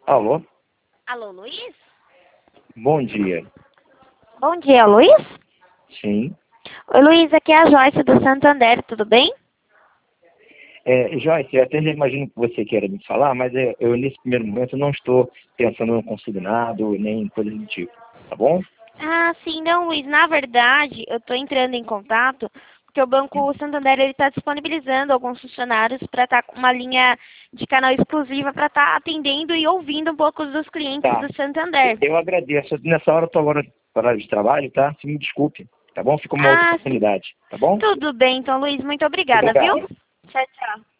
Alô? Alô, Luiz? Bom dia. Bom dia, Luiz? Sim. Oi, Luiz, aqui é a Joyce do Santander, tudo bem? Joyce, eu até já imagino que você queira me falar, mas eu nesse primeiro momento não estou pensando em consignado, nem coisa do tipo, tá bom? Ah, sim, não, Luiz, na verdade, eu estou entrando em contato porque o Banco Santander está disponibilizando alguns funcionários para estar com uma linha de canal exclusiva para estar atendendo e ouvindo um pouco dos clientes Tá. do Santander. Eu agradeço. Nessa hora eu estou agora para de trabalho, tá? Se me desculpe, tá bom? Fica uma outra Ah, sim. oportunidade, tá bom? Tudo bem, então, Luiz, muito obrigada, viu? Obrigado. Tchau, tchau.